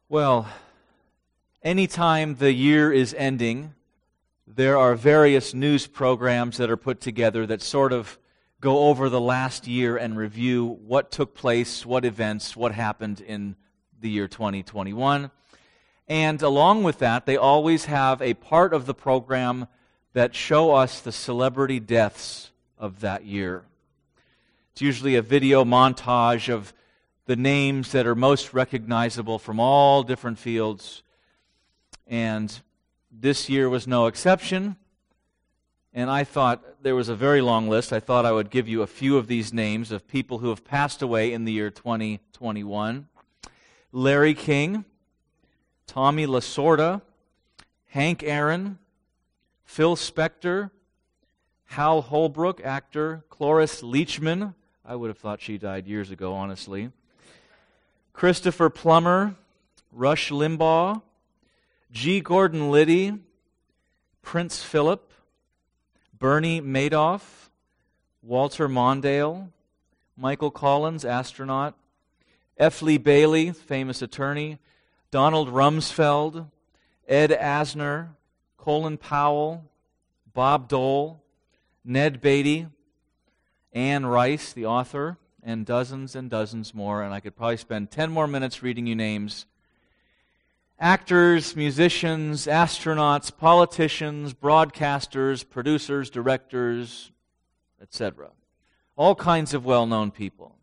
Well, anytime the year is ending, there are various news programs that are put together that sort of go over the last year and review what took place, what events, what happened in the year 2021. And along with that, they always have a part of the program that show us the celebrity deaths of that year. It's usually a video montage of the names that are most recognizable from all different fields. And this year was no exception. And I thought there was a very long list. I thought I would give you a few of these names of people who have passed away in the year 2021. Larry King, Tommy Lasorda, Hank Aaron, Phil Spector, Hal Holbrook, actor, Cloris Leachman. I would have thought she died years ago, honestly. Christopher Plummer, Rush Limbaugh, G. Gordon Liddy, Prince Philip, Bernie Madoff, Walter Mondale, Michael Collins, astronaut, F. Lee Bailey, famous attorney, Donald Rumsfeld, Ed Asner, Colin Powell, Bob Dole, Ned Beatty, Anne Rice, the author, and dozens more, and I could probably spend 10 more minutes reading you names. Actors, musicians, astronauts, politicians, broadcasters, producers, directors, etc. All kinds of well-known people.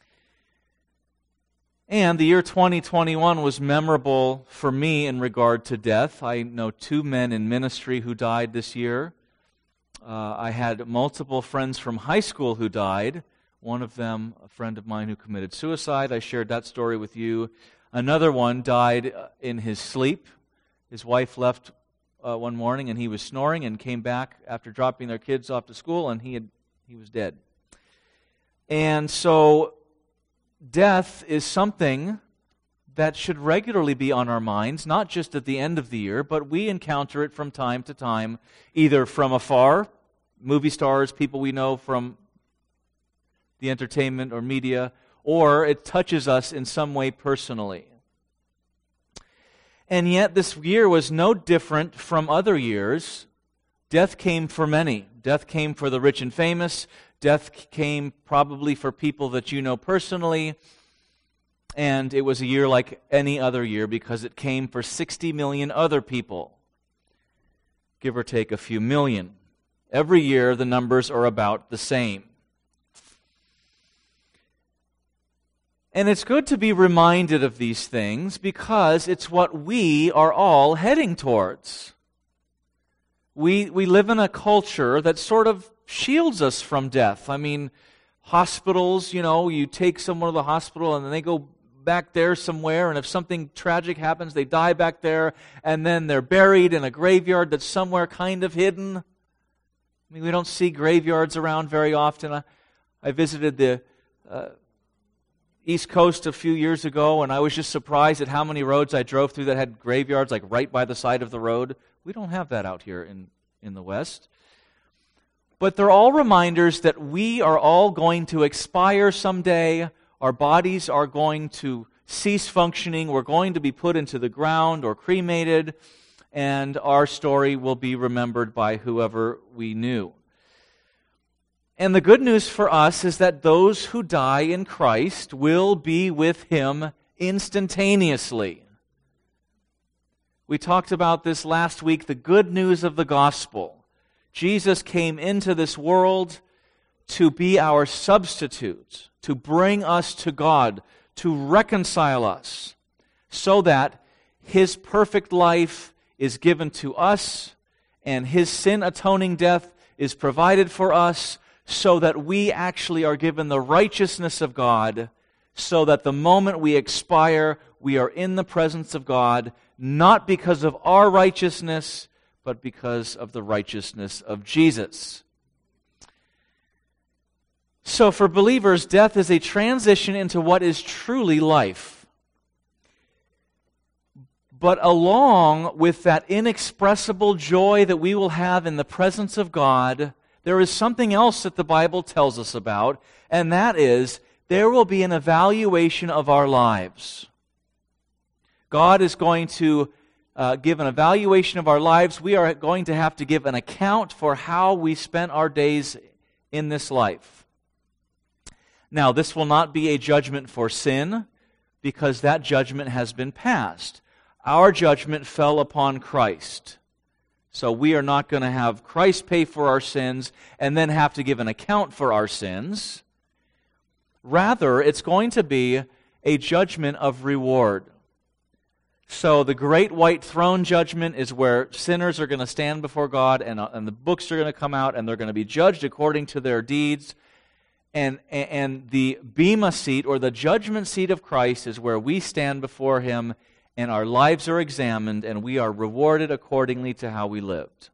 And the year 2021 was memorable for me in regard to death. I know 2 men in ministry who died this year. I had multiple friends from high school who died. One of them, a friend of mine who committed suicide. I shared that story with you. Another one died in his sleep. His wife left one morning and he was snoring and came back after dropping their kids off to school and he was dead. And so death is something that should regularly be on our minds, not just at the end of the year, but we encounter it from time to time, either from afar, movie stars, people we know from the entertainment or media, or it touches us in some way personally. And yet this year was no different from other years. Death came for many. Death came for the rich and famous. Death came probably for people that you know personally. And it was a year like any other year because it came for 60 million other people, give or take a few million. Every year the numbers are about the same. And it's good to be reminded of these things because it's what we are all heading towards. We live in a culture that sort of shields us from death. I mean, hospitals, you take someone to the hospital and then they go back there somewhere, and if something tragic happens, they die back there, and then they're buried in a graveyard that's somewhere kind of hidden. I mean, we don't see graveyards around very often. I visited the East Coast a few years ago, and I was just surprised at how many roads I drove through that had graveyards like right by the side of the road. We don't have that out here in the West. But they're all reminders that we are all going to expire someday. Our bodies are going to cease functioning. We're going to be put into the ground or cremated, and our story will be remembered by whoever we knew. And the good news for us is that those who die in Christ will be with Him instantaneously. We talked about this last week, the good news of the gospel. Jesus came into this world to be our substitute, to bring us to God, to reconcile us, so that His perfect life is given to us, and His sin-atoning death is provided for us, so that we actually are given the righteousness of God, so that the moment we expire, we are in the presence of God, not because of our righteousness, but because of the righteousness of Jesus. So for believers, death is a transition into what is truly life. But along with that inexpressible joy that we will have in the presence of God, there is something else that the Bible tells us about, and that is there will be an evaluation of our lives. God is going to give an evaluation of our lives. We are going to have to give an account for how we spent our days in this life. Now, this will not be a judgment for sin, because that judgment has been passed. Our judgment fell upon Christ. So we are not going to have Christ pay for our sins and then have to give an account for our sins. Rather, it's going to be a judgment of reward. So the great white throne judgment is where sinners are going to stand before God, and the books are going to come out, and they're going to be judged according to their deeds. And the bema seat, or the judgment seat of Christ, is where we stand before Him, and our lives are examined, and we are rewarded accordingly to how we lived.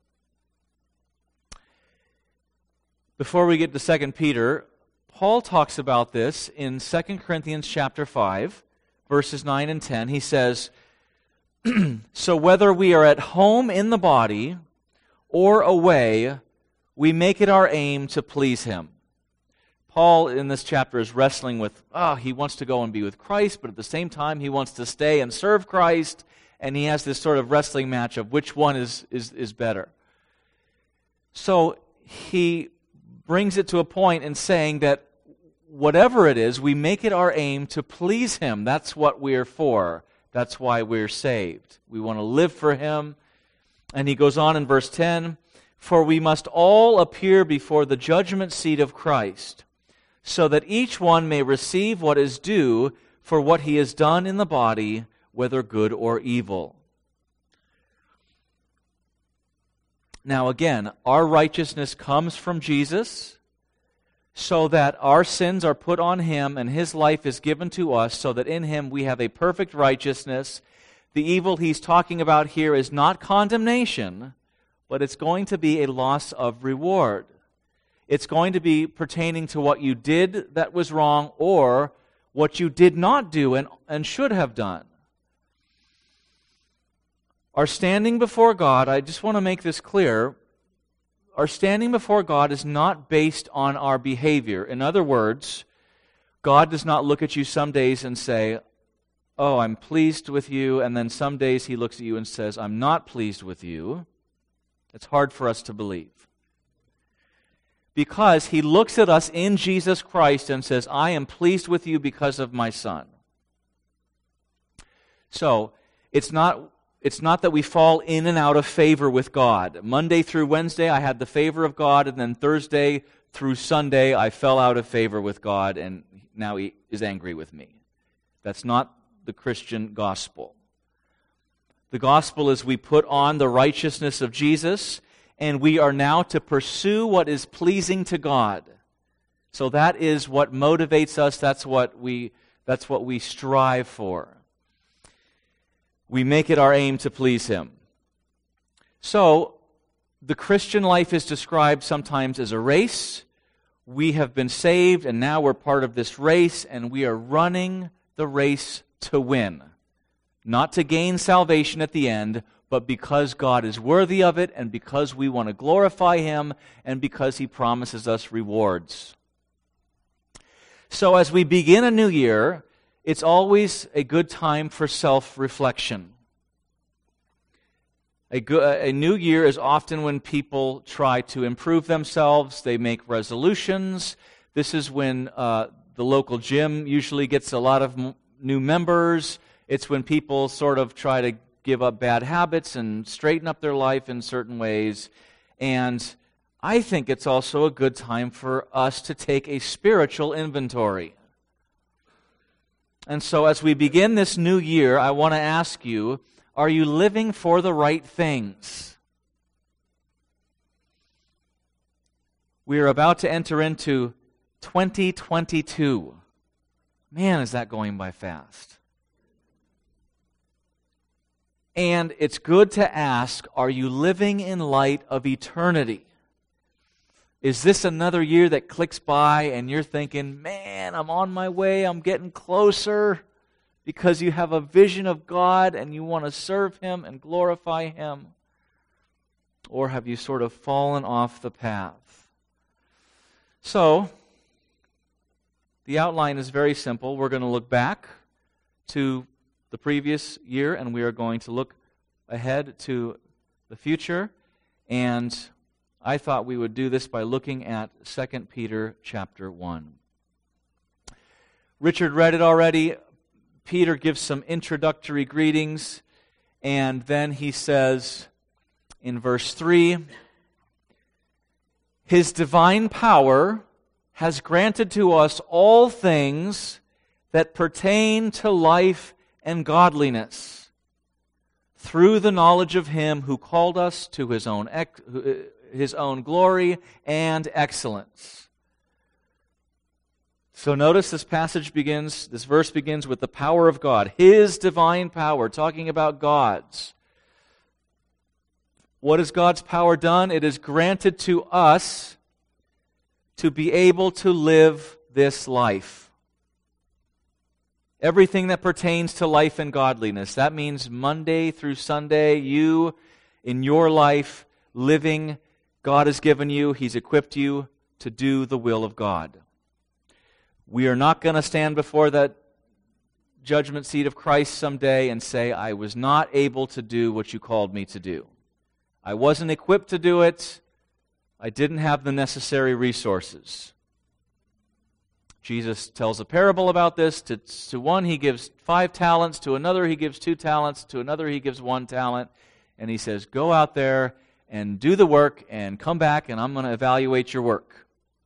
Before we get to 2 Peter, Paul talks about this in 2 Corinthians chapter 5, verses 9 and 10. He says, "So whether we are at home in the body or away, we make it our aim to please Him." Paul in this chapter is wrestling with, he wants to go and be with Christ, but at the same time he wants to stay and serve Christ, and he has this sort of wrestling match of which one is better. So he brings it to a point in saying that whatever it is, we make it our aim to please Him. That's what we're for. That's why we're saved. We want to live for Him. And he goes on in verse 10, "For we must all appear before the judgment seat of Christ, so that each one may receive what is due for what he has done in the body, whether good or evil." Now again, our righteousness comes from Jesus, so that our sins are put on Him and His life is given to us, so that in Him we have a perfect righteousness. The evil he's talking about here is not condemnation, but it's going to be a loss of reward. It's going to be pertaining to what you did that was wrong, or what you did not do and should have done. Our standing before God, I just want to make this clear, our standing before God is not based on our behavior. In other words, God does not look at you some days and say, "Oh, I'm pleased with you," and then some days He looks at you and says, "I'm not pleased with you." It's hard for us to believe. Because He looks at us in Jesus Christ and says, "I am pleased with you because of my Son." So, it's not that we fall in and out of favor with God. Monday through Wednesday, I had the favor of God, and then Thursday through Sunday, I fell out of favor with God, and now He is angry with me. That's not the Christian gospel. The gospel is we put on the righteousness of Jesus, and we are now to pursue what is pleasing to God. So that is what motivates us. That's what we strive for. We make it our aim to please Him. So, the Christian life is described sometimes as a race. We have been saved, and now we're part of this race, and we are running the race to win. Not to gain salvation at the end, but because God is worthy of it, and because we want to glorify Him, and because He promises us rewards. So as we begin a new year, it's always a good time for self-reflection. A new year is often when people try to improve themselves. They make resolutions. This is when the local gym usually gets a lot of new members. It's when people sort of try to give up bad habits and straighten up their life in certain ways. And I think it's also a good time for us to take a spiritual inventory. And so as we begin this new year, I want to ask you, are you living for the right things? We are about to enter into 2022. Man, is that going by fast. And it's good to ask, are you living in light of eternity? Is this another year that clicks by and you're thinking, man, I'm on my way, I'm getting closer, because you have a vision of God and you want to serve Him and glorify Him? Or have you sort of fallen off the path? So, the outline is very simple. We're going to look back to the previous year, and we are going to look ahead to the future. And I thought we would do this by looking at 2 Peter chapter 1. Richard read it already. Peter gives some introductory greetings, and then he says in verse 3, His divine power has granted to us all things that pertain to life and godliness, through the knowledge of Him who called us to His own glory and excellence. So notice this verse begins with the power of God, His divine power, talking about God's. What has God's power done? It is granted to us to be able to live this life. Everything that pertains to life and godliness. That means Monday through Sunday, you, in your life, living, God has given you, He's equipped you to do the will of God. We are not going to stand before that judgment seat of Christ someday and say, I was not able to do what you called me to do. I wasn't equipped to do it. I didn't have the necessary resources. Jesus tells a parable about this. To one He gives 5 talents, to another He gives 2 talents, to another He gives 1 talent. And He says, go out there and do the work and come back and I'm going to evaluate your work.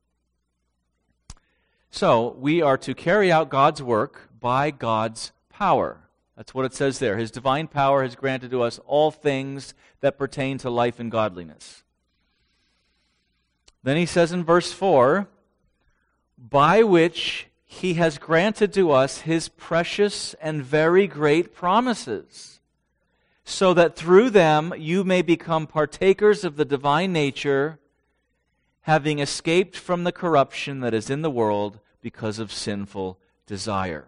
So, we are to carry out God's work by God's power. That's what it says there. His divine power has granted to us all things that pertain to life and godliness. Then he says in verse 4, by which He has granted to us His precious and very great promises, so that through them you may become partakers of the divine nature, having escaped from the corruption that is in the world because of sinful desire.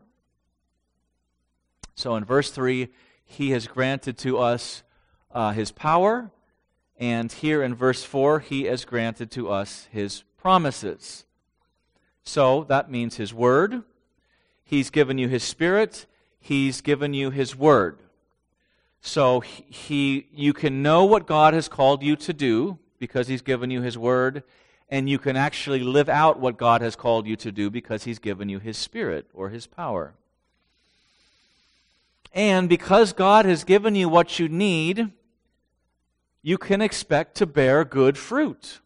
So in verse 3, He has granted to us His power, and here in verse 4, He has granted to us His promises. So that means His Word. He's given you His Spirit. He's given you His Word. So you can know what God has called you to do because He's given you His Word, and you can actually live out what God has called you to do because He's given you His Spirit or His power. And because God has given you what you need, you can expect to bear good fruit.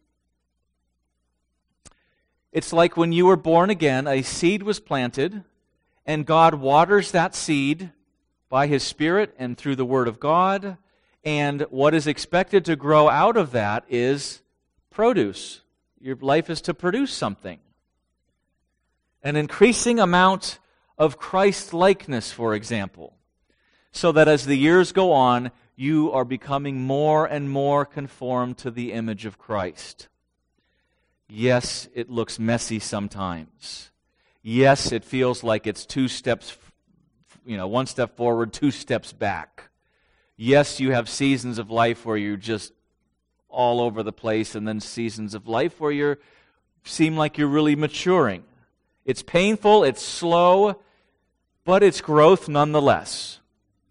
It's like when you were born again, a seed was planted, and God waters that seed by His Spirit and through the Word of God, and what is expected to grow out of that is produce. Your life is to produce something. An increasing amount of Christ-likeness, for example, so that as the years go on, you are becoming more and more conformed to the image of Christ. Yes, it looks messy sometimes. Yes, it feels like it's 2 steps, 1 step forward, 2 steps back. Yes, you have seasons of life where you're just all over the place, and then seasons of life where you seem like you're really maturing. It's painful, it's slow, but it's growth nonetheless.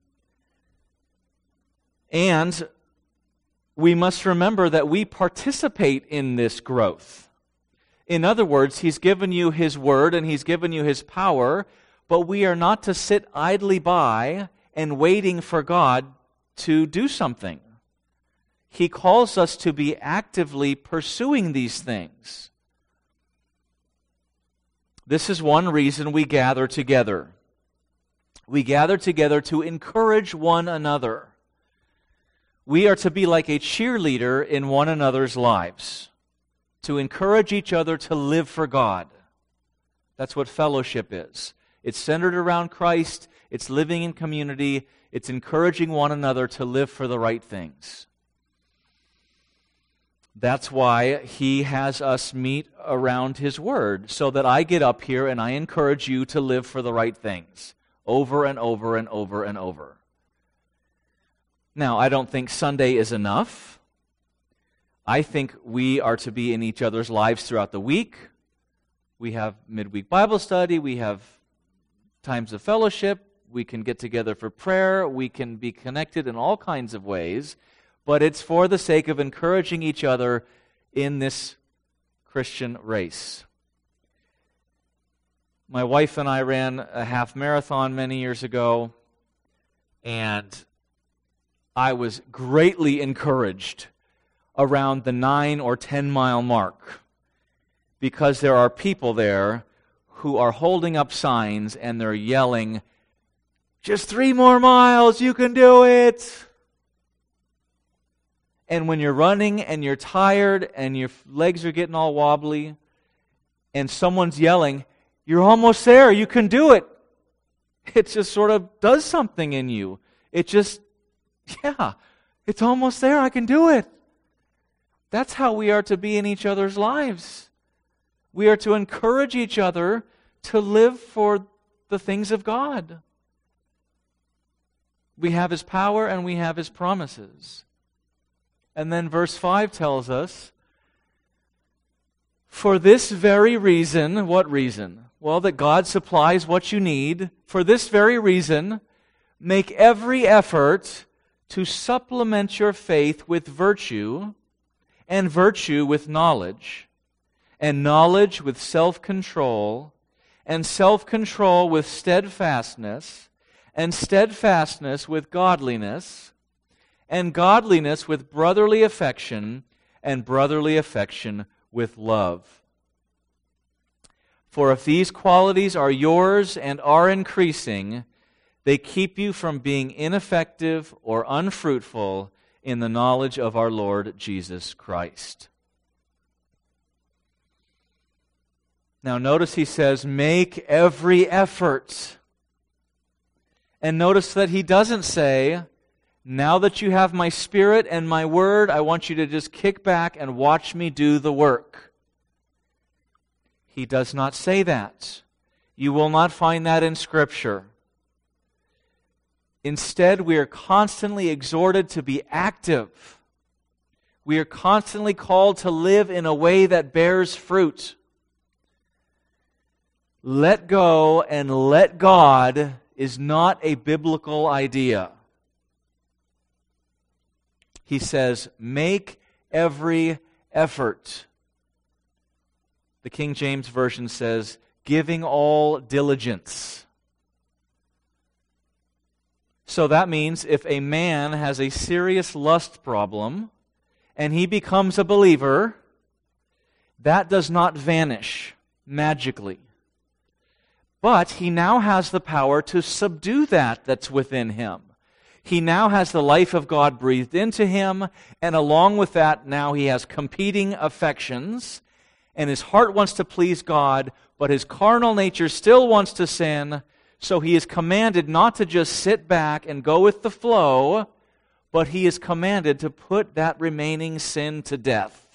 And we must remember that we participate in this growth. In other words, He's given you His Word and He's given you His power, but we are not to sit idly by and waiting for God to do something. He calls us to be actively pursuing these things. This is one reason we gather together. We gather together to encourage one another. We are to be like a cheerleader in one another's lives, to encourage each other to live for God. That's what fellowship is. It's centered around Christ. It's living in community. It's encouraging one another to live for the right things. That's why He has us meet around His Word, so that I get up here and I encourage you to live for the right things, over and over and over and over. Now, I don't think Sunday is enough. I think we are to be in each other's lives throughout the week. We have midweek Bible study, we have times of fellowship, we can get together for prayer, we can be connected in all kinds of ways, but it's for the sake of encouraging each other in this Christian race. My wife and I ran a half marathon many years ago, and I was greatly encouraged around the 9 or 10 mile mark, because there are people there who are holding up signs and they're yelling, "Just 3 more miles, you can do it!" And when you're running and you're tired and your legs are getting all wobbly and someone's yelling, "You're almost there, you can do it," it just sort of does something in you. It just, yeah, it's almost there, I can do it. That's how we are to be in each other's lives. We are to encourage each other to live for the things of God. We have His power and we have His promises. And then verse 5 tells us, for this very reason, what reason? Well, that God supplies what you need. For this very reason, make every effort to supplement your faith with virtue, and virtue with knowledge, and knowledge with self-control, and self-control with steadfastness, and steadfastness with godliness, and godliness with brotherly affection, and brotherly affection with love. For if these qualities are yours and are increasing, they keep you from being ineffective or unfruitful in the knowledge of our Lord Jesus Christ. Now notice he says, make every effort. And notice that he doesn't say, now that you have my Spirit and my Word, I want you to just kick back and watch me do the work. He does not say that. You will not find that in Scripture. Instead, we are constantly exhorted to be active. We are constantly called to live in a way that bears fruit. Let go and let God is not a biblical idea. He says, make every effort. The King James Version says, giving all diligence. So that means if a man has a serious lust problem and he becomes a believer, that does not vanish magically. But he now has the power to subdue that's within him. He now has the life of God breathed into him, and along with that, now he has competing affections, and his heart wants to please God, but his carnal nature still wants to sin. So he is commanded not to just sit back and go with the flow, but he is commanded to put that remaining sin to death.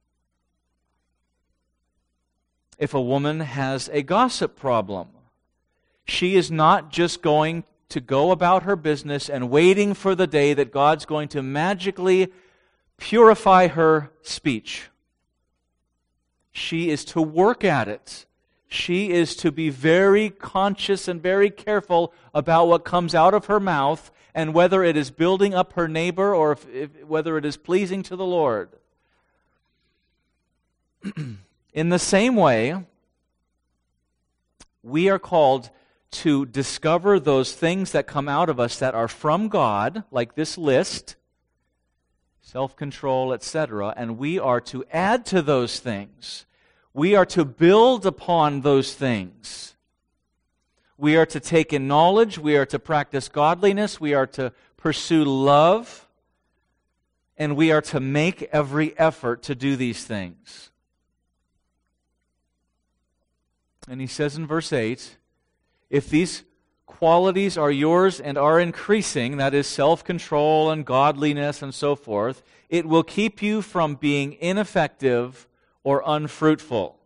If a woman has a gossip problem, she is not just going to go about her business and waiting for the day that God's going to magically purify her speech. She is to work at it. She is to be very conscious and very careful about what comes out of her mouth and whether it is building up her neighbor or whether it is pleasing to the Lord. In the same way, we are called to discover those things that come out of us that are from God, like this list, self-control, etc., and we are to add to those things. We are to build upon those things. We are to take in knowledge. We are to practice godliness. We are to pursue love. And we are to make every effort to do these things. And he says in verse 8, if these qualities are yours and are increasing, that is self-control and godliness and so forth, it will keep you from being ineffective or unfruitful.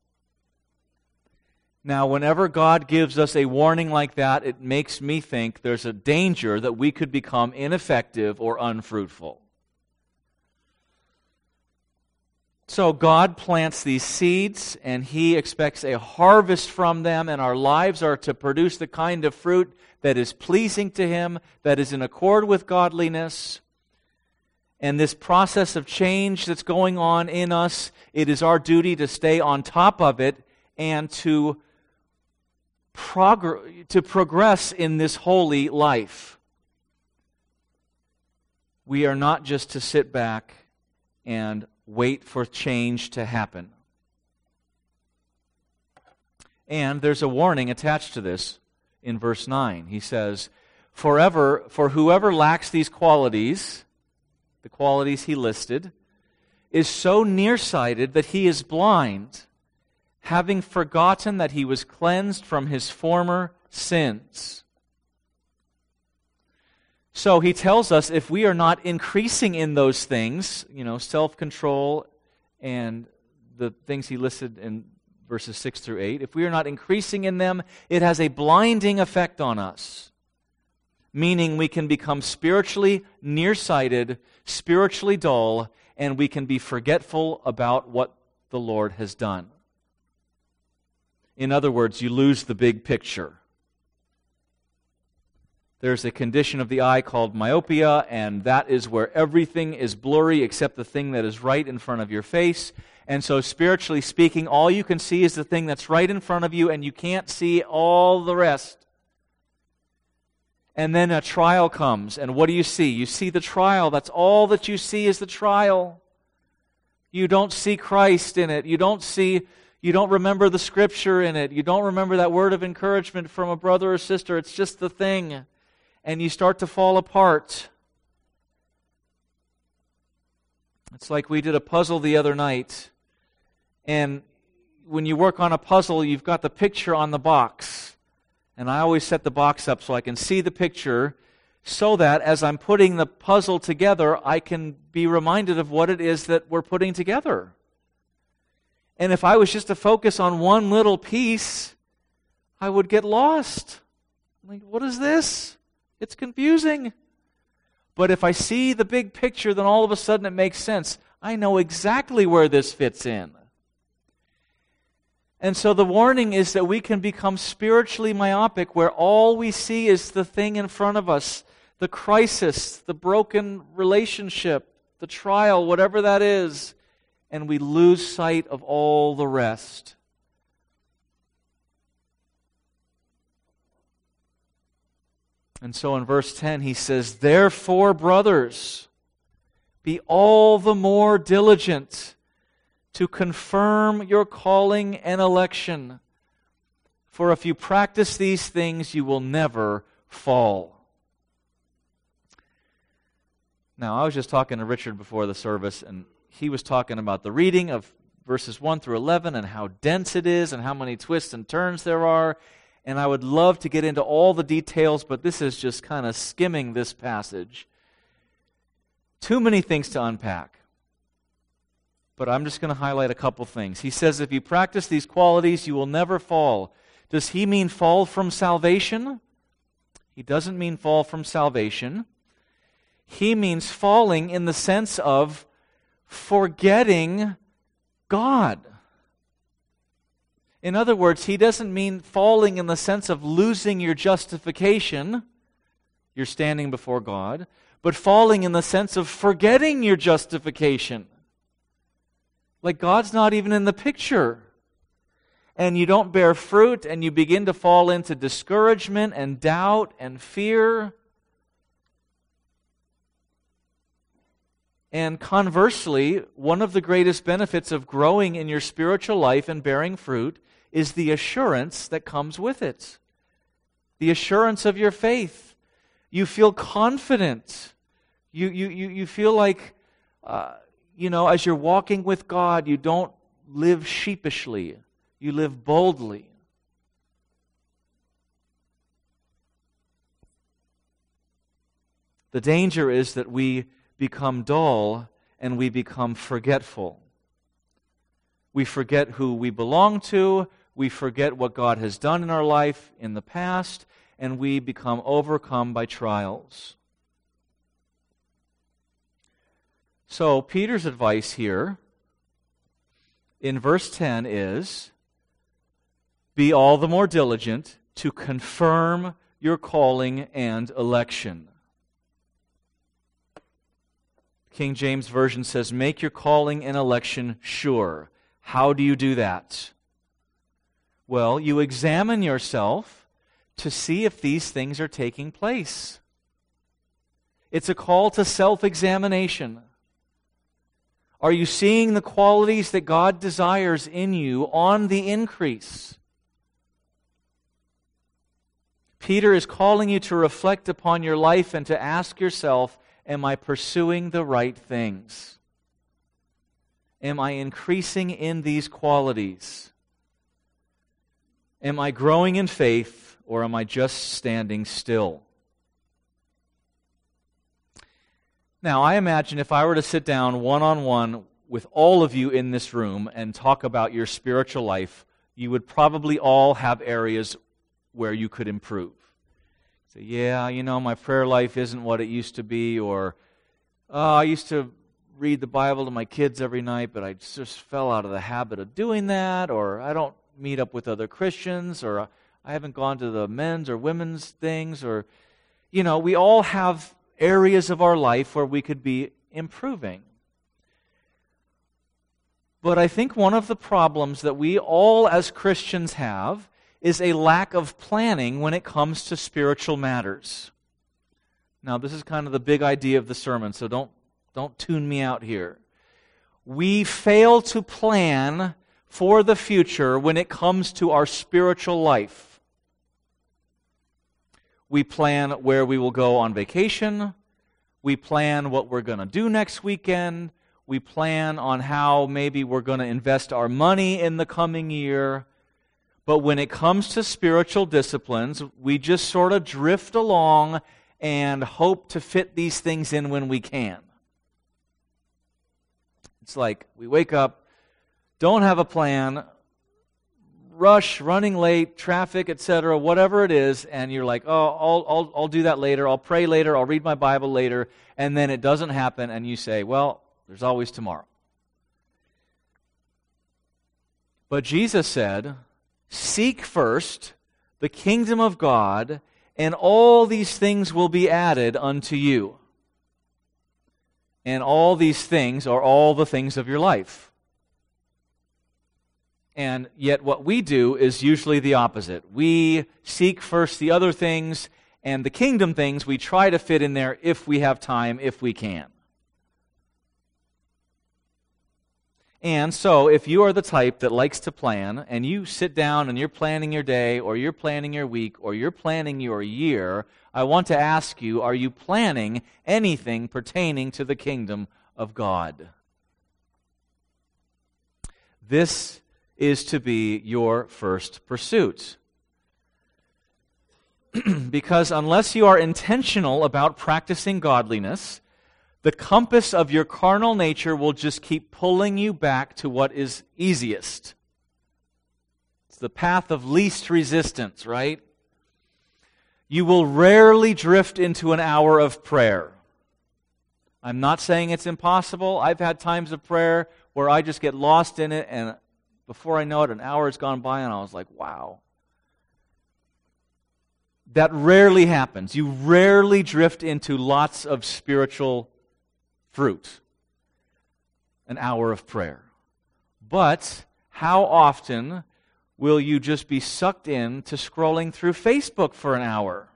Now, whenever God gives us a warning like that, it makes me think there's a danger that we could become ineffective or unfruitful. So God plants these seeds, and He expects a harvest from them, and our lives are to produce the kind of fruit that is pleasing to Him, that is in accord with godliness. And this process of change that's going on in us, it is our duty to stay on top of it and to progress in this holy life. We are not just to sit back and wait for change to happen. And there's a warning attached to this in verse 9. He says, For whoever lacks these qualities, the qualities he listed, is so nearsighted that he is blind, having forgotten that he was cleansed from his former sins. So he tells us if we are not increasing in those things, self-control and the things he listed in verses 6 through 8, if we are not increasing in them, it has a blinding effect on us. Meaning we can become spiritually nearsighted, spiritually dull, and we can be forgetful about what the Lord has done. In other words, you lose the big picture. There's a condition of the eye called myopia, and that is where everything is blurry except the thing that is right in front of your face. And so spiritually speaking, all you can see is the thing that's right in front of you, and you can't see all the rest. And then a trial comes, and what do you see? You see the trial. That's all that you see is the trial. You don't see Christ in it. You don't remember the Scripture in it. You don't remember that word of encouragement from a brother or sister. It's just the thing. And you start to fall apart. It's like we did a puzzle the other night. And when you work on a puzzle, you've got the picture on the box. And I always set the box up so I can see the picture, so that as I'm putting the puzzle together, I can be reminded of what it is that we're putting together. And if I was just to focus on one little piece, I would get lost. Like, what is this? It's confusing. But if I see the big picture, then all of a sudden it makes sense. I know exactly where this fits in. And so the warning is that we can become spiritually myopic, where all we see is the thing in front of us, the crisis, the broken relationship, the trial, whatever that is, and we lose sight of all the rest. And so in verse 10 he says, Therefore, brothers, be all the more diligent to confirm your calling and election. For if you practice these things, you will never fall. Now, I was just talking to Richard before the service, and he was talking about the reading of verses 1 through 11 and how dense it is and how many twists and turns there are. And I would love to get into all the details, but this is just kind of skimming this passage. Too many things to unpack. But I'm just going to highlight a couple things. He says, if you practice these qualities, you will never fall. Does he mean fall from salvation? He doesn't mean fall from salvation. He means falling in the sense of forgetting God. In other words, he doesn't mean falling in the sense of losing your justification, you're standing before God, but falling in the sense of forgetting your justification. Like God's not even in the picture. And you don't bear fruit, and you begin to fall into discouragement and doubt and fear. And conversely, one of the greatest benefits of growing in your spiritual life and bearing fruit is the assurance that comes with it. The assurance of your faith. You feel confident. You feel like, as you're walking with God, you don't live sheepishly. You live boldly. The danger is that we become dull and we become forgetful. We forget who we belong to, we forget what God has done in our life in the past, and we become overcome by trials. So Peter's advice here in verse 10 is, be all the more diligent to confirm your calling and election. King James Version says, make your calling and election sure. How do you do that? Well, you examine yourself to see if these things are taking place. It's a call to self-examination. Are you seeing the qualities that God desires in you on the increase? Peter is calling you to reflect upon your life and to ask yourself, am I pursuing the right things? Am I increasing in these qualities? Am I growing in faith, or am I just standing still? Now, I imagine if I were to sit down one-on-one with all of you in this room and talk about your spiritual life, you would probably all have areas where you could improve. Say, yeah, my prayer life isn't what it used to be, or I used to read the Bible to my kids every night, but I just fell out of the habit of doing that, or I don't meet up with other Christians, or I haven't gone to the men's or women's things, or, we all have areas of our life where we could be improving. But I think one of the problems that we all as Christians have is a lack of planning when it comes to spiritual matters. Now, this is kind of the big idea of the sermon, so don't tune me out here. We fail to plan for the future when it comes to our spiritual life. We plan where we will go on vacation. We plan what we're going to do next weekend. We plan on how maybe we're going to invest our money in the coming year. But when it comes to spiritual disciplines, we just sort of drift along and hope to fit these things in when we can. It's like we wake up, don't have a plan, rush, running late, traffic, etc., whatever it is, and you're like, oh, I'll do that later, I'll pray later, I'll read my Bible later, and then it doesn't happen, and you say, well, there's always tomorrow. But Jesus said, seek first the kingdom of God, and all these things will be added unto you. And all these things are all the things of your life. And yet what we do is usually the opposite. We seek first the other things, and the kingdom things we try to fit in there if we have time, if we can. And so, if you are the type that likes to plan, and you sit down and you're planning your day, or you're planning your week, or you're planning your year, I want to ask you, are you planning anything pertaining to the kingdom of God? This is to be your first pursuit. Because unless you are intentional about practicing godliness, the compass of your carnal nature will just keep pulling you back to what is easiest. It's the path of least resistance, right? You will rarely drift into an hour of prayer. I'm not saying it's impossible. I've had times of prayer where I just get lost in it, and before I know it, an hour has gone by, and I was like, wow. That rarely happens. You rarely drift into lots of spiritual fruit, an hour of prayer. But how often will you just be sucked in to scrolling through Facebook for an hour?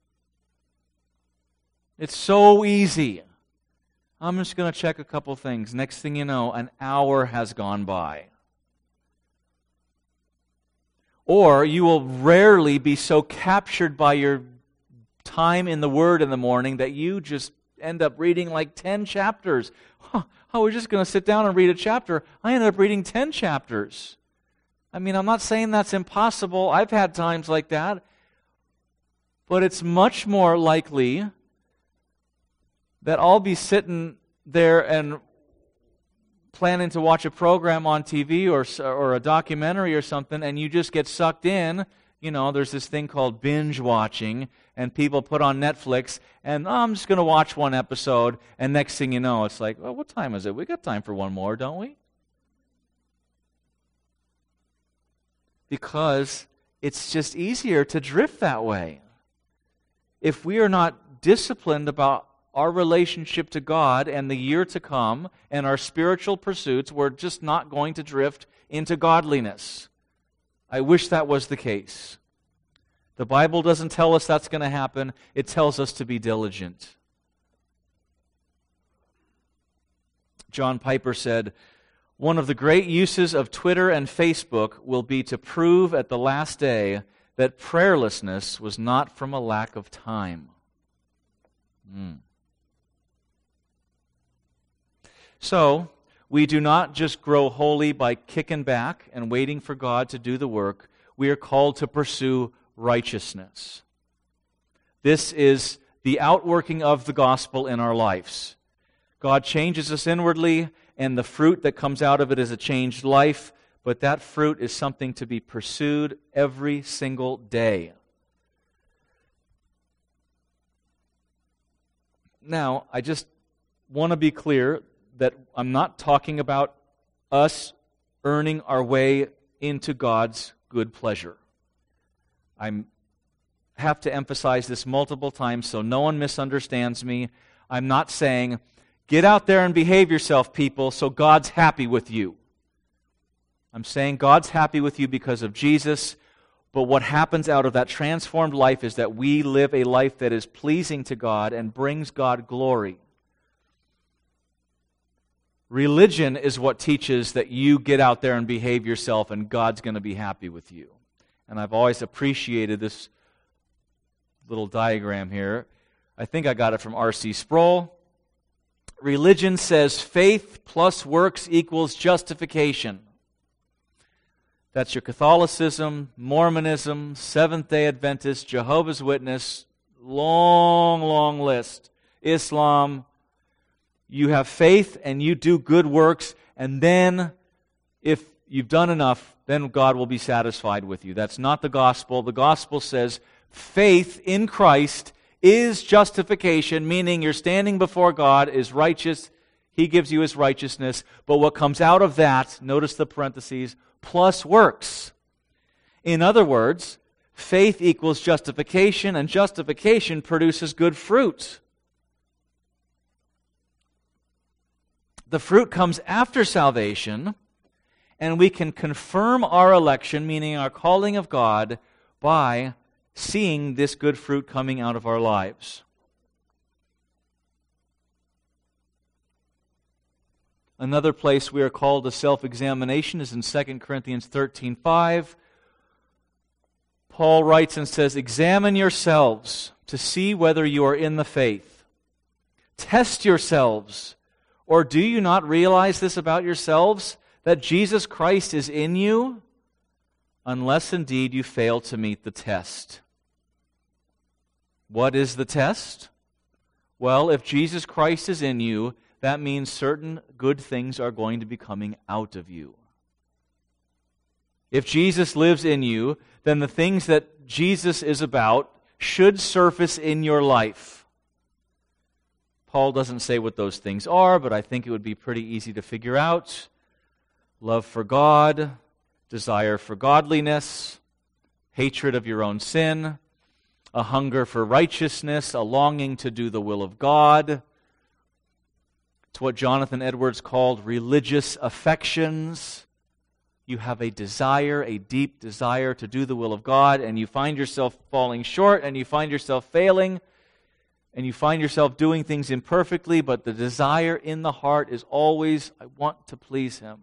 It's so easy. I'm just going to check a couple things. Next thing you know, an hour has gone by. Or you will rarely be so captured by your time in the Word in the morning that you just end up reading like 10 chapters. I was just going to sit down and read a chapter. I ended up reading 10 chapters. I mean, I'm not saying that's impossible. I've had times like that. But it's much more likely that I'll be sitting there and planning to watch a program on TV or a documentary or something, and you just get sucked in. There's this thing called binge watching, and people put on Netflix, and I'm just going to watch one episode, and next thing you know, it's like, well, what time is it? We got time for one more, don't we? because it's just easier to drift that way. If we are not disciplined about our relationship to God and the year to come and our spiritual pursuits, we're just not going to drift into godliness. I wish that was the case. The Bible doesn't tell us that's going to happen. It tells us to be diligent. John Piper said, "One of the great uses of Twitter and Facebook will be to prove at the last day that prayerlessness was not from a lack of time." So, we do not just grow holy by kicking back and waiting for God to do the work. We are called to pursue righteousness. This is the outworking of the gospel in our lives. God changes us inwardly, and the fruit that comes out of it is a changed life, but that fruit is something to be pursued every single day. Now, I just want to be clear that I'm not talking about us earning our way into God's good pleasure. I have to emphasize this multiple times so no one misunderstands me. I'm not saying, get out there and behave yourself, people, so God's happy with you. I'm saying God's happy with you because of Jesus, but what happens out of that transformed life is that we live a life that is pleasing to God and brings God glory. Religion is what teaches that you get out there and behave yourself and God's going to be happy with you. And I've always appreciated this little diagram here. I think I got it from R.C. Sproul. Religion says faith plus works equals justification. That's your Catholicism, Mormonism, Seventh-day Adventist, Jehovah's Witness, long list. Islam. You have faith and you do good works, and then if you've done enough, then God will be satisfied with you. That's not the gospel. The gospel says faith in Christ is justification, meaning you're standing before God, is righteous. He gives you His righteousness. But what comes out of that, notice the parentheses, plus works. In other words, faith equals justification, and justification produces good fruit. The fruit comes after salvation, and we can confirm our election, meaning our calling of God, by seeing this good fruit coming out of our lives. Another place we are called to self-examination is in 2 Corinthians 13:5. Paul writes and says, "Examine yourselves to see whether you are in the faith. Test yourselves. Or do you not realize this about yourselves, that Jesus Christ is in you, unless indeed you fail to meet the test?" What is the test? Well, if Jesus Christ is in you, that means certain good things are going to be coming out of you. If Jesus lives in you, then the things that Jesus is about should surface in your life. Paul doesn't say what those things are, but I think it would be pretty easy to figure out. Love for God, desire for godliness, hatred of your own sin, a hunger for righteousness, a longing to do the will of God. It's what Jonathan Edwards called religious affections. You have a desire, a deep desire to do the will of God, and you find yourself falling short, and you find yourself failing, and you find yourself doing things imperfectly, but the desire in the heart is always, I want to please Him.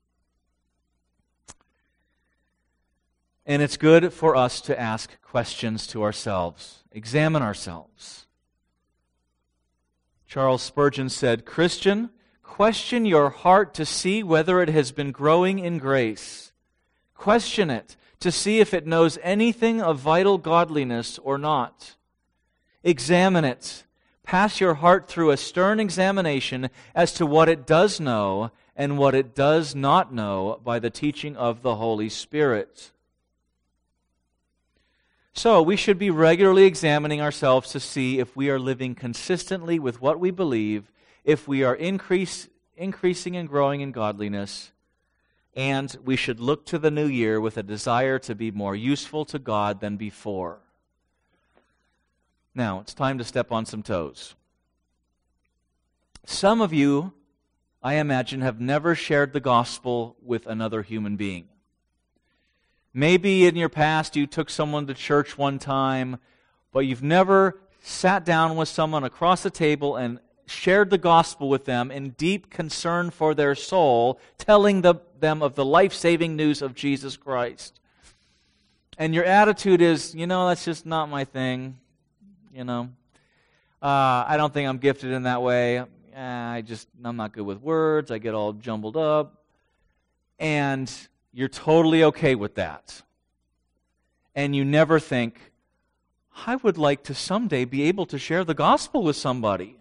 And it's good for us to ask questions to ourselves, examine ourselves. Charles Spurgeon said, "Christian, question your heart to see whether it has been growing in grace. Question it to see if it knows anything of vital godliness or not. Examine it. Pass your heart through a stern examination as to what it does know and what it does not know by the teaching of the Holy Spirit." So we should be regularly examining ourselves to see if we are living consistently with what we believe, if we are increasing and growing in godliness. and we should look to the new year with a desire to be more useful to God than before. Now, it's time to step on some toes. Some of you, I imagine, have never shared the gospel with another human being. Maybe in your past you took someone to church one time, but you've never sat down with someone across the table and shared the gospel with them in deep concern for their soul, telling them of the life-saving news of Jesus Christ. And your attitude is, that's just not my thing. I don't think I'm gifted in that way. I'm not good with words. I get all jumbled up. And you're totally okay with that. And you never think, I would like to someday be able to share the gospel with somebody.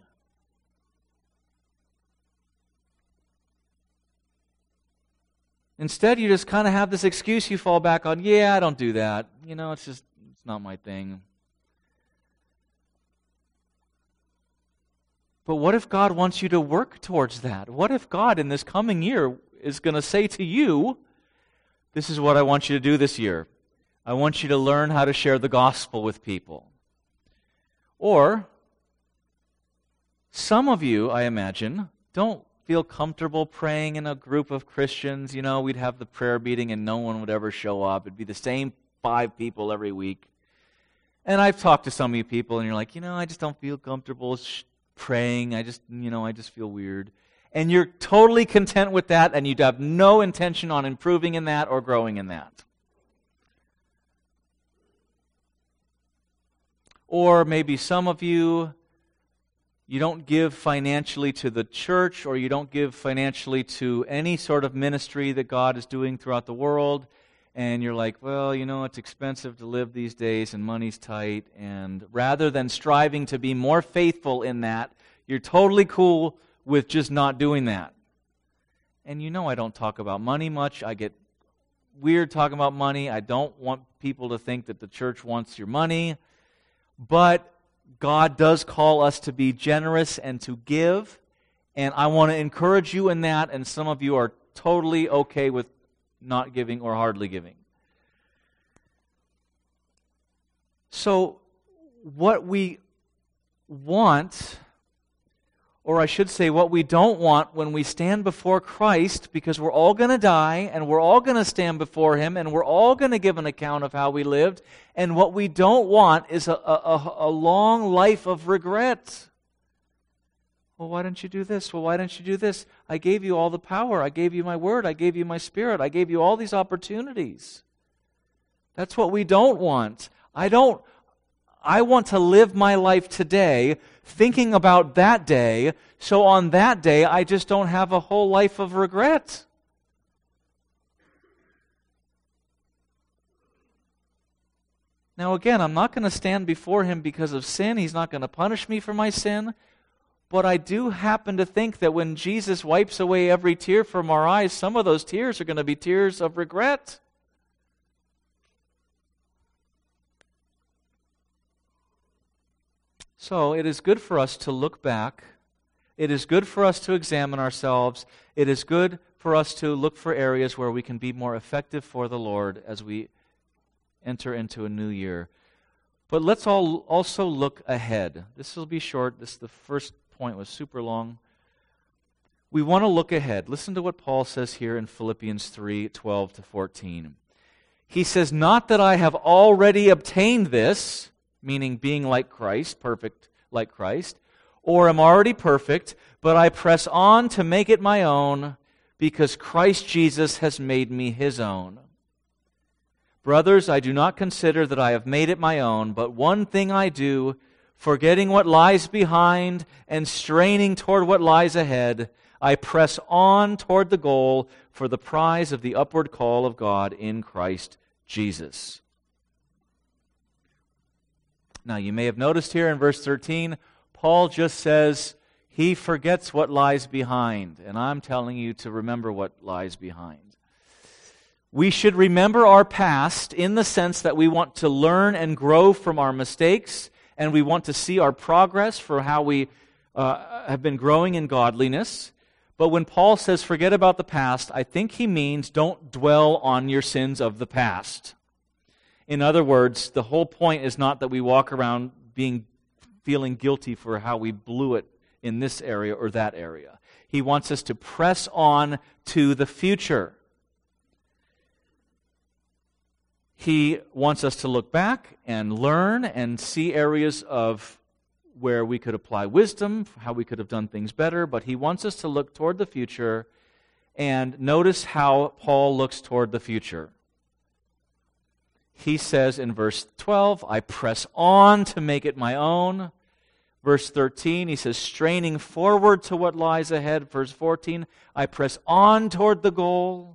Instead, you just kind of have this excuse you fall back on, I don't do that. It's not my thing. But what if God wants you to work towards that? What if God in this coming year is going to say to you, this is what I want you to do this year. I want you to learn how to share the gospel with people. Or, some of you, I imagine, don't feel comfortable praying in a group of Christians. We'd have the prayer meeting and no one would ever show up. It'd be the same 5 people every week. And I've talked to some of you people and you're like, I just don't feel comfortable praying. I just feel weird. And you're totally content with that and you'd have no intention on improving in that or growing in that. Or maybe some of you don't give financially to the church, or you don't give financially to any sort of ministry that God is doing throughout the world, and you're like, well, it's expensive to live these days, and money's tight, and rather than striving to be more faithful in that, you're totally cool with just not doing that. And I don't talk about money much. I get weird talking about money. I don't want people to think that the church wants your money, but God does call us to be generous and to give, and I want to encourage you in that, and some of you are totally okay with not giving or hardly giving. So, what we want, or I should say what we don't want when we stand before Christ, because we're all going to die, and we're all going to stand before Him, and we're all going to give an account of how we lived, and what we don't want is a long life of regret. Well, why didn't you do this? Well, why didn't you do this? I gave you all the power. I gave you my word. I gave you my spirit. I gave you all these opportunities. That's what we don't want. I want to live my life today thinking about that day, so on that day I just don't have a whole life of regret. Now again, I'm not going to stand before Him because of sin. He's not going to punish me for my sin. But I do happen to think that when Jesus wipes away every tear from our eyes, some of those tears are going to be tears of regret. So it is good for us to look back. It is good for us to examine ourselves. It is good for us to look for areas where we can be more effective for the Lord as we enter into a new year. But let's also look ahead. This will be short. The first point was super long. We want to look ahead. Listen to what Paul says here in Philippians 3:12-14. He says, "Not that I have already obtained this," meaning being like Christ, perfect like Christ, "or am already perfect, but I press on to make it my own, because Christ Jesus has made me His own. Brothers, I do not consider that I have made it my own, but one thing I do, forgetting what lies behind and straining toward what lies ahead, I press on toward the goal for the prize of the upward call of God in Christ Jesus." Now, you may have noticed here in verse 13, Paul just says he forgets what lies behind, and I'm telling you to remember what lies behind. We should remember our past in the sense that we want to learn and grow from our mistakes, and we want to see our progress for how we have been growing in godliness. But when Paul says forget about the past, I think he means don't dwell on your sins of the past. In other words, the whole point is not that we walk around feeling guilty for how we blew it in this area or that area. He wants us to press on to the future. He wants us to look back and learn and see areas of where we could apply wisdom, how we could have done things better, but he wants us to look toward the future, and notice how Paul looks toward the future. He says in verse 12, I press on to make it my own. Verse 13, he says, straining forward to what lies ahead. Verse 14, I press on toward the goal.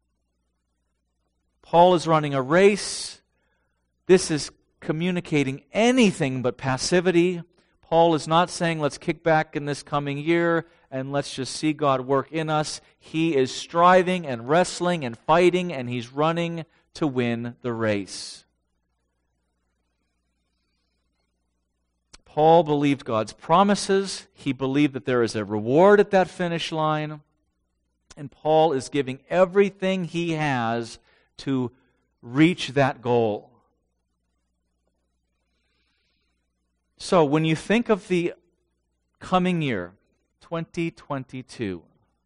Paul is running a race. This is communicating anything but passivity. Paul is not saying, let's kick back in this coming year and let's just see God work in us. He is striving and wrestling and fighting, and he's running to win the race. Paul believed God's promises. He believed that there is a reward at that finish line. And Paul is giving everything he has to reach that goal. So when you think of the coming year, 2022,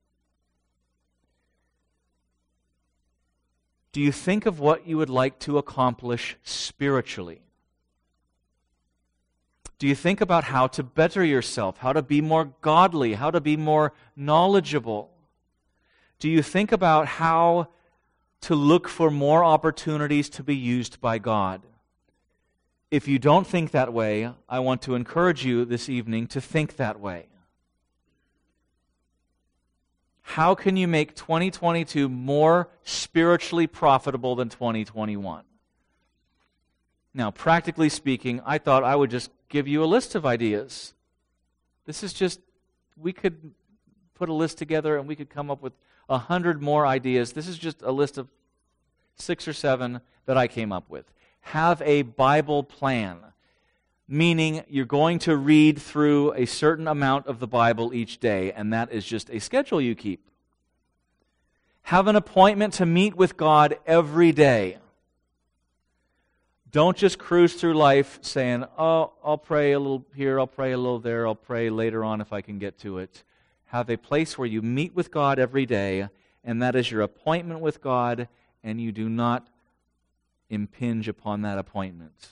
do you think of what you would like to accomplish spiritually? Do you think about how to better yourself, how to be more godly, how to be more knowledgeable? Do you think about how to look for more opportunities to be used by God? If you don't think that way, I want to encourage you this evening to think that way. How can you make 2022 more spiritually profitable than 2021? Now, practically speaking, I thought I would just give you a list of ideas. This is just, we could put a list together and we could come up with 100 more ideas. This is just a list of 6 or 7 that I came up with. Have a Bible plan, meaning you're going to read through a certain amount of the Bible each day, and that is just a schedule you keep. Have an appointment to meet with God every day. Don't just cruise through life saying, oh, I'll pray a little here, I'll pray a little there, I'll pray later on if I can get to it. Have a place where you meet with God every day, and that is your appointment with God, and you do not impinge upon that appointment.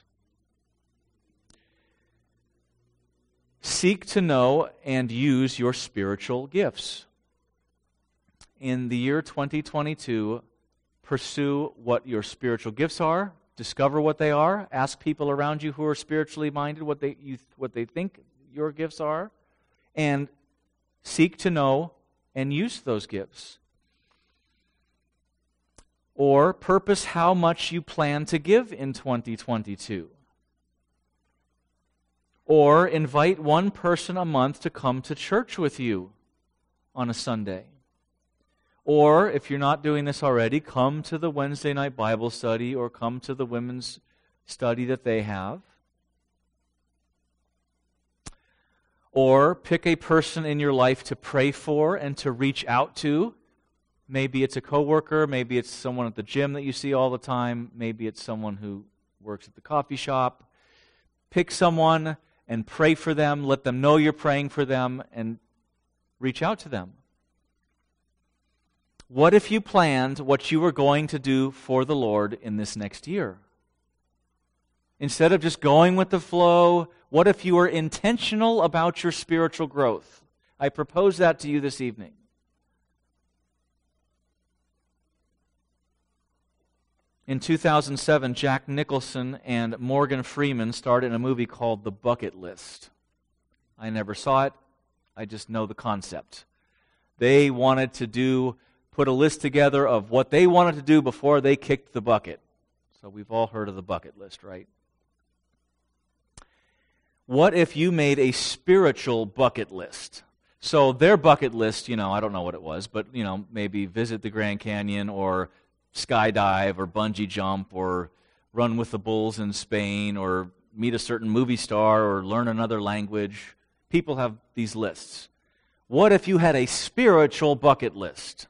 Seek to know and use your spiritual gifts. In the year 2022, pursue what your spiritual gifts are, discover what they are, ask people around you who are spiritually minded what they think your gifts are, and seek to know and use those gifts. Or purpose how much you plan to give in 2022. Or invite one person a month to come to church with you on a Sunday. Or, if you're not doing this already, come to the Wednesday night Bible study or come to the women's study that they have. Or pick a person in your life to pray for and to reach out to. Maybe it's a coworker, maybe it's someone at the gym that you see all the time, maybe it's someone who works at the coffee shop. Pick someone and pray for them, let them know you're praying for them, and reach out to them. What if you planned what you were going to do for the Lord in this next year? Instead of just going with the flow, what if you were intentional about your spiritual growth? I propose that to you this evening. In 2007, Jack Nicholson and Morgan Freeman starred in a movie called The Bucket List. I never saw it. I just know the concept. They wanted to put a list together of what they wanted to do before they kicked the bucket. So we've all heard of the bucket list, right? What if you made a spiritual bucket list? So their bucket list, I don't know what it was, but, maybe visit the Grand Canyon or skydive or bungee jump or run with the bulls in Spain or meet a certain movie star or learn another language. People have these lists. What if you had a spiritual bucket list?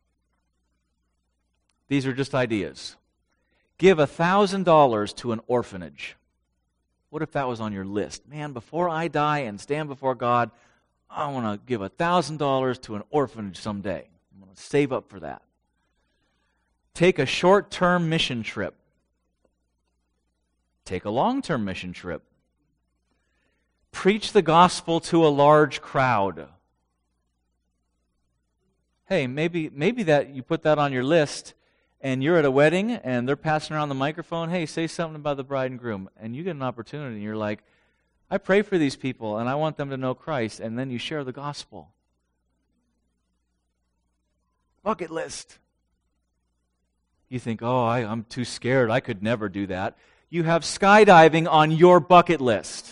These are just ideas. Give $1,000 to an orphanage. What if that was on your list? Man, before I die and stand before God, I want to give $1,000 to an orphanage someday. I'm going to save up for that. Take a short-term mission trip. Take a long-term mission trip. Preach the gospel to a large crowd. Hey, maybe that you put that on your list, and you're at a wedding, and they're passing around the microphone, hey, say something about the bride and groom, and you get an opportunity, and you're like, I pray for these people, and I want them to know Christ, and then you share the gospel. Bucket list. You think, oh, I'm too scared, I could never do that. You have skydiving on your bucket list.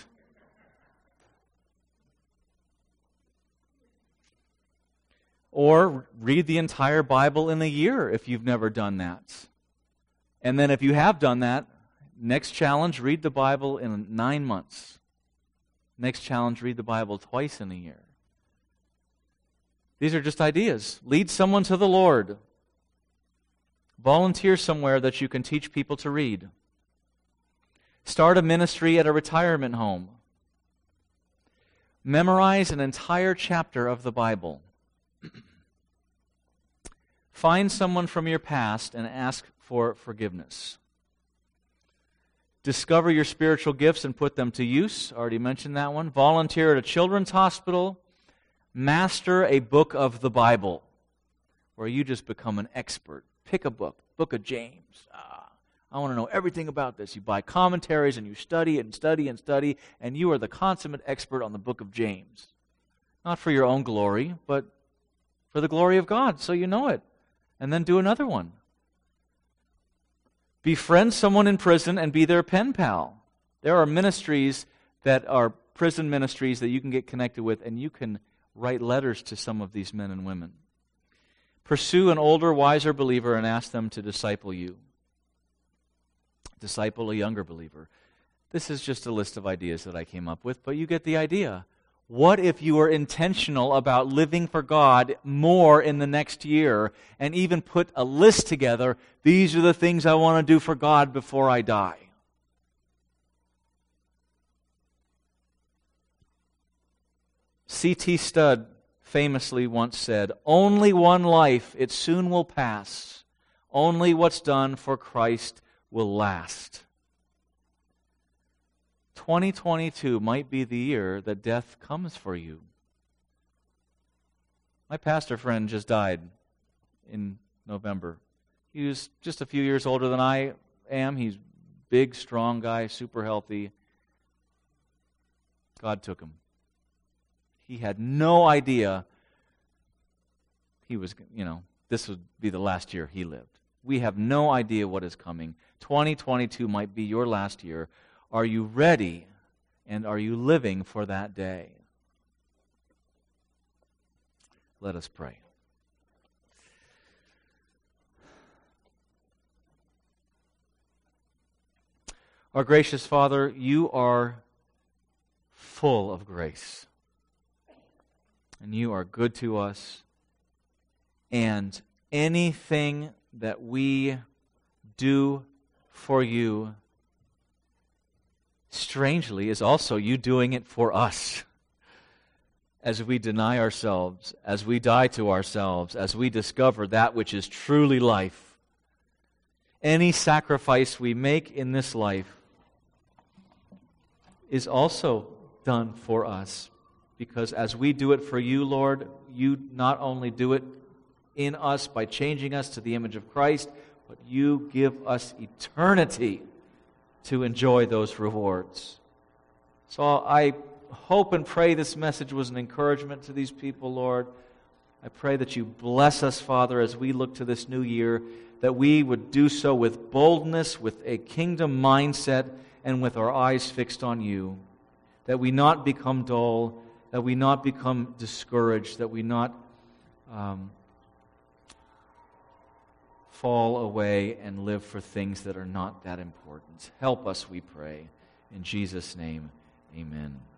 Or read the entire Bible in a year if you've never done that. And then if you have done that, next challenge, read the Bible in 9 months. Next challenge, read the Bible twice in a year. These are just ideas. Lead someone to the Lord. Volunteer somewhere that you can teach people to read. Start a ministry at a retirement home. Memorize an entire chapter of the Bible. Find someone from your past and ask for forgiveness. Discover your spiritual gifts and put them to use. Already mentioned that one. Volunteer at a children's hospital. Master a book of the Bible, where you just become an expert. Pick a book. Book of James. I want to know everything about this. You buy commentaries and you study and study and study, and you are the consummate expert on the book of James. Not for your own glory, but for the glory of God, so you know it. And then do another one. Befriend someone in prison and be their pen pal. There are ministries that are prison ministries that you can get connected with, and you can write letters to some of these men and women. Pursue an older, wiser believer and ask them to disciple you. Disciple a younger believer. This is just a list of ideas that I came up with, but you get the idea. What if you were intentional about living for God more in the next year and even put a list together? These are the things I want to do for God before I die. C.T. Studd famously once said, "Only one life, it soon will pass. Only what's done for Christ will last." 2022 might be the year that death comes for you. My pastor friend just died in November. He was just a few years older than I am. He's a big, strong guy, super healthy. God took him. He had no idea he was, this would be the last year he lived. We have no idea what is coming. 2022 might be your last year. Are you ready, and are you living for that day? Let us pray. Our gracious Father, you are full of grace, and you are good to us, and anything that we do for you, strangely, is also you doing it for us. As we deny ourselves, as we die to ourselves, as we discover that which is truly life. Any sacrifice we make in this life is also done for us. Because as we do it for you, Lord, you not only do it in us by changing us to the image of Christ, but you give us eternity to enjoy those rewards. So I hope and pray this message was an encouragement to these people, Lord. I pray that you bless us, Father, as we look to this new year, that we would do so with boldness, with a kingdom mindset, and with our eyes fixed on you. That we not become dull, that we not become discouraged, that we not fall away and live for things that are not that important. Help us, we pray. In Jesus' name, amen.